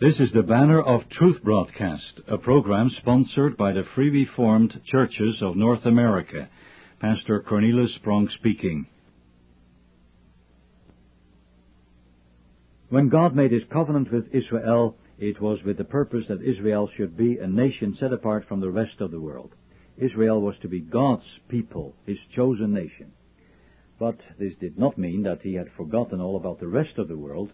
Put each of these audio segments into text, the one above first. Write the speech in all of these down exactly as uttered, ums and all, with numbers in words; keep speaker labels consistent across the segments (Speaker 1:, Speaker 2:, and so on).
Speaker 1: This is the Banner of Truth broadcast, a program sponsored by the Free Reformed Churches of North America. Pastor Cornelius Sprong speaking.
Speaker 2: When God made his covenant with Israel, it was with the purpose that Israel should be a nation set apart from the rest of the world. Israel was to be God's people, his chosen nation. But this did not mean that he had forgotten all about the rest of the world.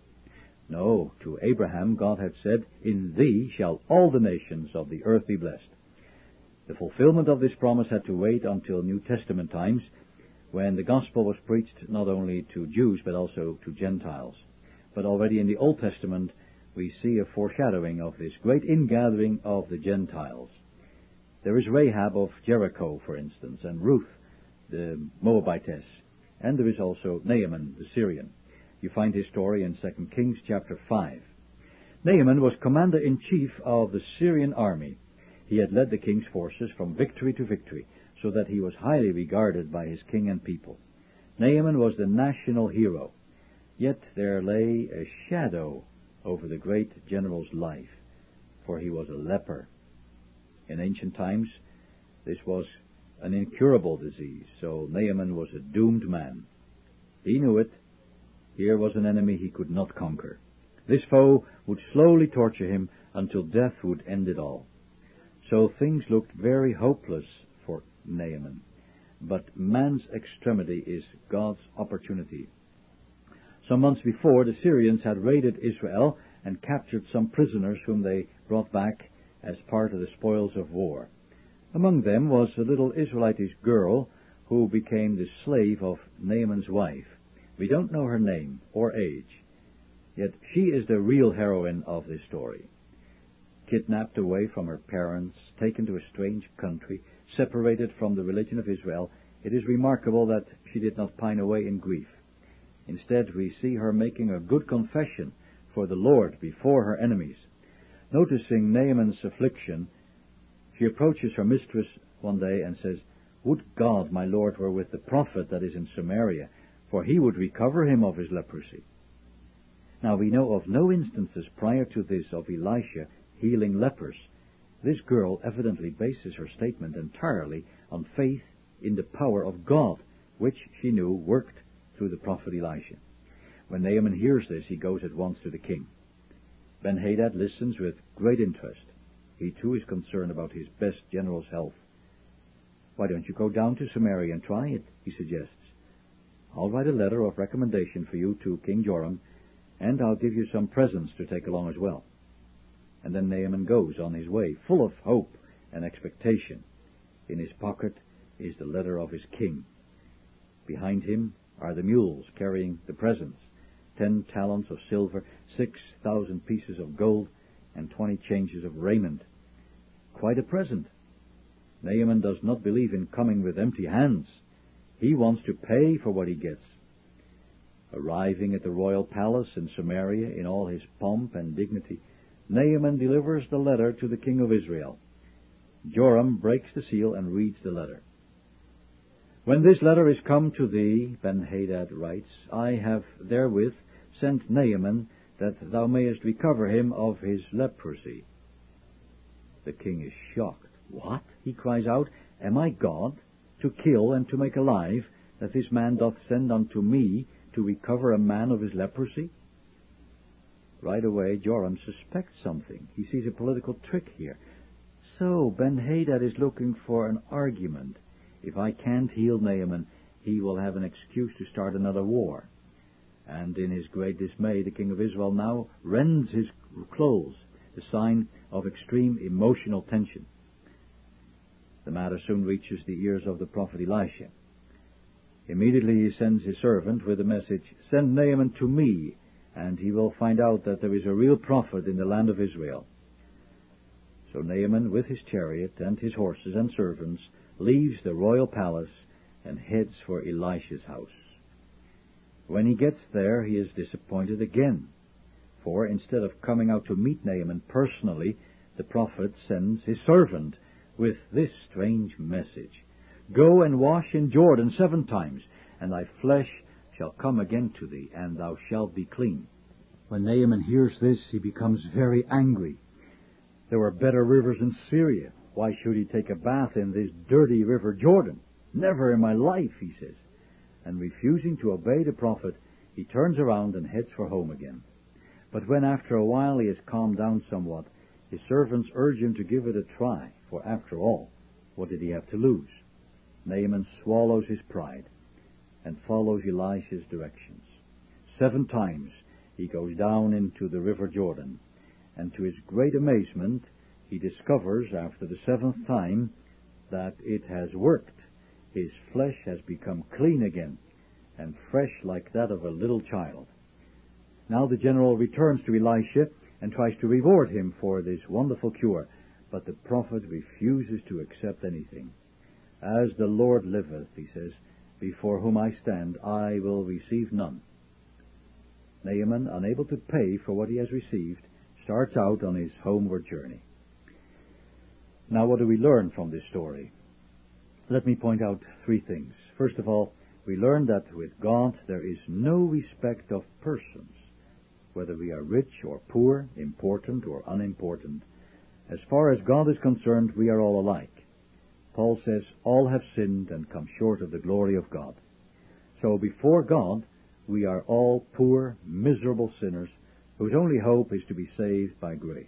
Speaker 2: No, to Abraham God had said, "In thee shall all the nations of the earth be blessed." The fulfillment of this promise had to wait until New Testament times, when the gospel was preached not only to Jews but also to Gentiles. But already in the Old Testament we see a foreshadowing of this great ingathering of the Gentiles. There is Rahab of Jericho, for instance, and Ruth, the Moabitess, and there is also Naaman, the Syrian. You find his story in Second Kings chapter five. Naaman was commander-in-chief of the Syrian army. He had led the king's forces from victory to victory, so that he was highly regarded by his king and people. Naaman was the national hero. Yet there lay a shadow over the great general's life, for he was a leper. In ancient times, this was an incurable disease, so Naaman was a doomed man. He knew it. Here was an enemy he could not conquer. This foe would slowly torture him until death would end it all. So things looked very hopeless for Naaman. But man's extremity is God's opportunity. Some months before, the Syrians had raided Israel and captured some prisoners whom they brought back as part of the spoils of war. Among them was a little Israelitish girl who became the slave of Naaman's wife. We don't know her name or age, yet she is the real heroine of this story. Kidnapped away from her parents, taken to a strange country, separated from the religion of Israel, it is remarkable that she did not pine away in grief. Instead, we see her making a good confession for the Lord before her enemies. Noticing Naaman's affliction, she approaches her mistress one day and says, "Would God my Lord were with the prophet that is in Samaria, for he would recover him of his leprosy." Now we know of no instances prior to this of Elisha healing lepers. This girl evidently bases her statement entirely on faith in the power of God, which she knew worked through the prophet Elisha. When Naaman hears this, he goes at once to the king. Ben-Hadad listens with great interest. He too is concerned about his best general's health. "Why don't you go down to Samaria and try it?" he suggests. "I'll write a letter of recommendation for you to King Joram, and I'll give you some presents to take along as well." And then Naaman goes on his way, full of hope and expectation. In his pocket is the letter of his king. Behind him are the mules carrying the presents, ten talents of silver, six thousand pieces of gold, and twenty changes of raiment. Quite a present. Naaman does not believe in coming with empty hands. He wants to pay for what he gets. Arriving at the royal palace in Samaria in all his pomp and dignity, Naaman delivers the letter to the king of Israel. Joram breaks the seal and reads the letter. "When this letter is come to thee," Ben-Hadad writes, "I have therewith sent Naaman, that thou mayest recover him of his leprosy." The king is shocked. "What?" he cries out. "Am I God, to kill and to make alive, that this man doth send unto me to recover a man of his leprosy?" Right away Joram suspects something. He sees a political trick here. So Ben-Hadad is looking for an argument. If I can't heal Naaman, he will have an excuse to start another war. And in his great dismay, the king of Israel now rends his clothes, a sign of extreme emotional tension. The matter soon reaches the ears of the prophet Elisha. Immediately he sends his servant with the message, "Send Naaman to me, and he will find out that there is a real prophet in the land of Israel." So Naaman, with his chariot and his horses and servants, leaves the royal palace and heads for Elisha's house. When he gets there, he is disappointed again, for instead of coming out to meet Naaman personally, the prophet sends his servant with this strange message, "Go and wash in Jordan seven times, and thy flesh shall come again to thee, and thou shalt be clean." When Naaman hears this, he becomes very angry. There were better rivers in Syria. Why should he take a bath in this dirty river Jordan? Never in my life, he says. And refusing to obey the prophet, he turns around and heads for home again. But when after a while he has calmed down somewhat, his servants urge him to give it a try, for after all, what did he have to lose? Naaman swallows his pride and follows Elisha's directions. Seven times he goes down into the river Jordan, and to his great amazement, he discovers after the seventh time that it has worked. His flesh has become clean again, and fresh like that of a little child. Now the general returns to Elisha and tries to reward him for this wonderful cure, but the prophet refuses to accept anything. As the Lord liveth, he says, before whom I stand, I will receive none. Naaman, unable to pay for what he has received, starts out on his homeward journey. Now, what do we learn from this story? Let me point out three things. First of all, we learn that with God there is no respect of persons, whether we are rich or poor, important or unimportant. As far as God is concerned, we are all alike. Paul says, all have sinned and come short of the glory of God. So before God, we are all poor, miserable sinners whose only hope is to be saved by grace.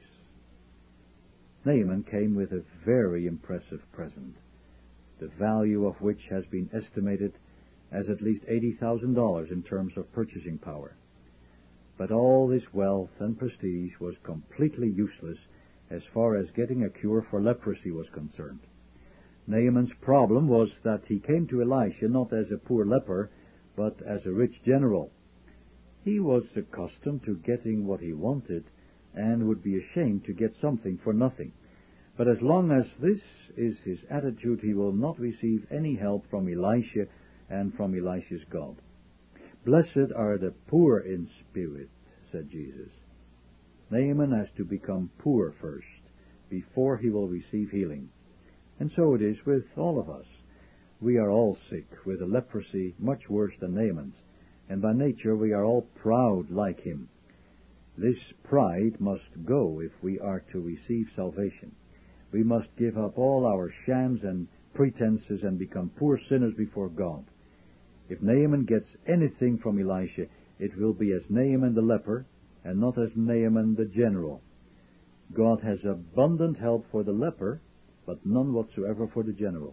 Speaker 2: Naaman came with a very impressive present, the value of which has been estimated as at least eighty thousand dollars in terms of purchasing power. But all this wealth and prestige was completely useless as far as getting a cure for leprosy was concerned. Naaman's problem was that he came to Elisha not as a poor leper, but as a rich general. He was accustomed to getting what he wanted and would be ashamed to get something for nothing. But as long as this is his attitude, he will not receive any help from Elisha and from Elisha's God. Blessed are the poor in spirit, said Jesus. Naaman has to become poor first, before he will receive healing. And so it is with all of us. We are all sick with a leprosy much worse than Naaman's, and by nature we are all proud like him. This pride must go if we are to receive salvation. We must give up all our shams and pretenses and become poor sinners before God. If Naaman gets anything from Elisha, it will be as Naaman the leper, and not as Naaman the general. God has abundant help for the leper, but none whatsoever for the general.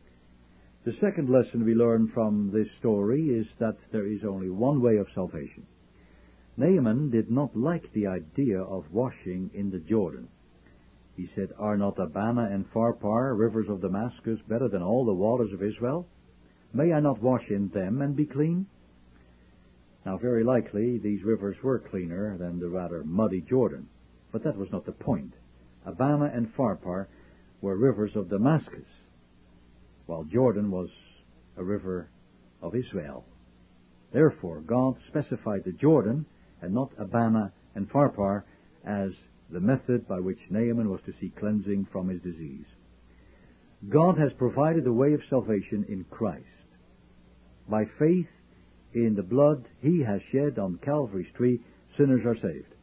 Speaker 2: The second lesson we learn from this story is that there is only one way of salvation. Naaman did not like the idea of washing in the Jordan. He said, Are not Abana and Pharpar, rivers of Damascus, better than all the waters of Israel? May I not wash in them and be clean? Now, very likely, these rivers were cleaner than the rather muddy Jordan. But that was not the point. Abana and Pharpar were rivers of Damascus, while Jordan was a river of Israel. Therefore, God specified the Jordan, and not Abana and Pharpar, as the method by which Naaman was to seek cleansing from his disease. God has provided a way of salvation in Christ. By faith in the blood he has shed on Calvary's tree, sinners are saved.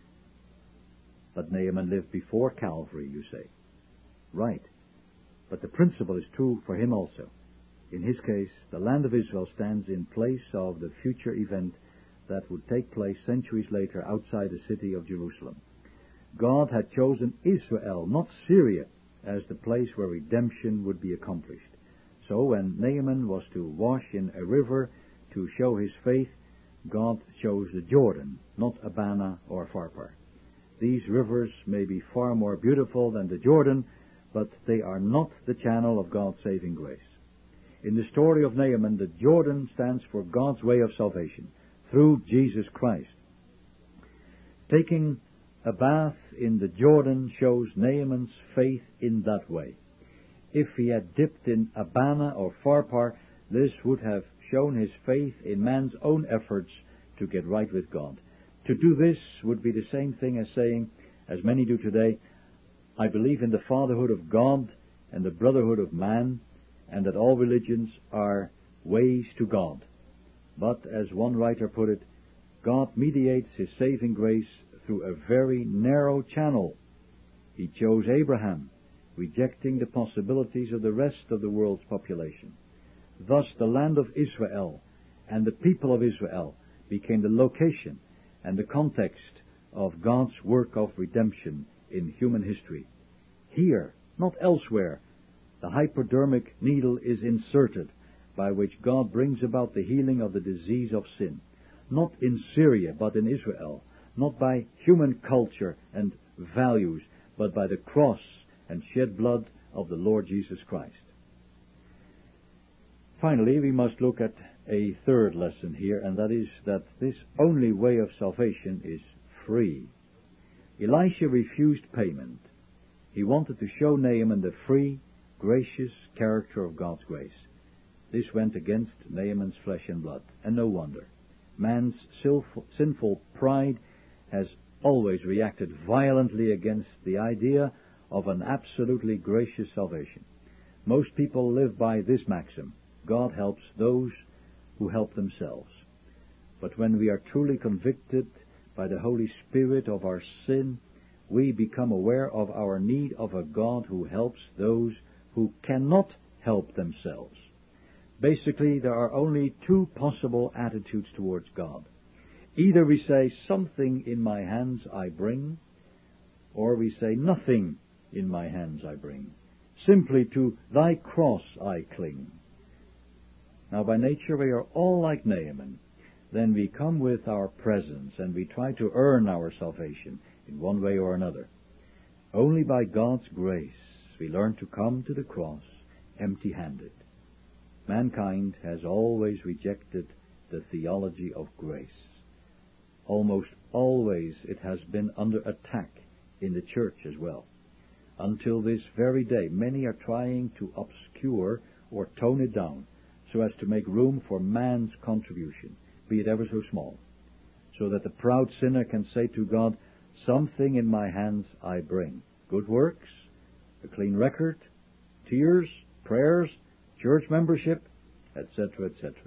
Speaker 2: But Naaman lived before Calvary, you say. Right. But the principle is true for him also. In his case, the land of Israel stands in place of the future event that would take place centuries later outside the city of Jerusalem. God had chosen Israel, not Syria, as the place where redemption would be accomplished. So when Naaman was to wash in a river to show his faith, God chose the Jordan, not Abana or Pharpar. These rivers may be far more beautiful than the Jordan, but they are not the channel of God's saving grace. In the story of Naaman, the Jordan stands for God's way of salvation, through Jesus Christ. Taking a bath in the Jordan shows Naaman's faith in that way. If he had dipped in Abana or Pharpar, this would have shown his faith in man's own efforts to get right with God. To do this would be the same thing as saying, as many do today, I believe in the fatherhood of God and the brotherhood of man, and that all religions are ways to God. But, as one writer put it, God mediates His saving grace through a very narrow channel. He chose Abraham, rejecting the possibilities of the rest of the world's population. Thus the land of Israel and the people of Israel became the location and the context of God's work of redemption in human history. Here, not elsewhere, the hypodermic needle is inserted by which God brings about the healing of the disease of sin. Not in Syria, but in Israel. Not by human culture and values, but by the cross and shed blood of the Lord Jesus Christ. Finally, we must look at a third lesson here, and that is that this only way of salvation is free. Elisha refused payment. He wanted to show Naaman the free, gracious character of God's grace. This went against Naaman's flesh and blood, and no wonder. Man's sinful pride has always reacted violently against the idea of an absolutely gracious salvation. Most people live by this maxim: God helps those who help themselves. But when we are truly convicted by the Holy Spirit of our sin, we become aware of our need of a God who helps those who cannot help themselves. Basically, there are only two possible attitudes towards God. Either we say, something in my hands I bring, or we say, nothing in my hands I bring. Simply to thy cross I cling. Now, by nature we are all like Naaman. Then we come with our presents and we try to earn our salvation in one way or another. Only by God's grace we learn to come to the cross empty-handed. Mankind has always rejected the theology of grace. Almost always it has been under attack in the church as well. Until this very day, many are trying to obscure or tone it down so as to make room for man's contribution, be it ever so small, so that the proud sinner can say to God, something in my hands I bring. Good works, a clean record, tears, prayers, church membership, et cetera, et cetera.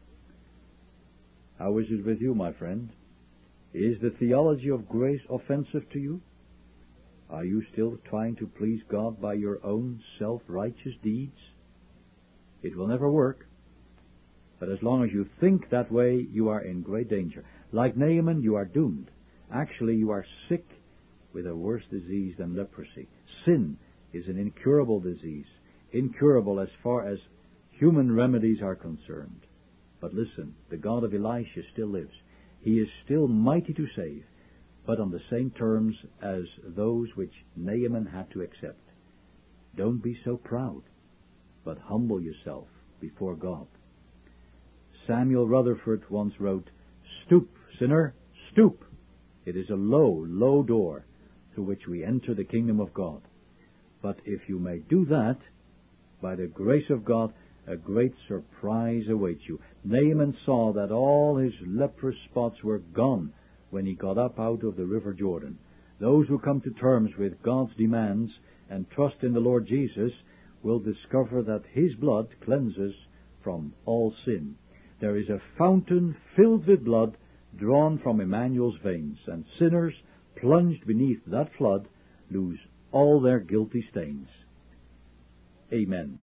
Speaker 2: How is it with you, my friend? Is the theology of grace offensive to you? Are you still trying to please God by your own self-righteous deeds? It will never work. But as long as you think that way, you are in great danger. Like Naaman, you are doomed. Actually, you are sick with a worse disease than leprosy. Sin is an incurable disease, incurable as far as human remedies are concerned. But listen, the God of Elisha still lives. He is still mighty to save, but on the same terms as those which Naaman had to accept. Don't be so proud, but humble yourself before God. Samuel Rutherford once wrote, "Stoop, sinner, stoop. It is a low, low door through which we enter the kingdom of God. But if you may do that, by the grace of God, a great surprise awaits you." Naaman saw that all his leprous spots were gone when he got up out of the river Jordan. Those who come to terms with God's demands and trust in the Lord Jesus will discover that His blood cleanses from all sin. There is a fountain filled with blood drawn from Emmanuel's veins, and sinners plunged beneath that flood lose all their guilty stains. Amen.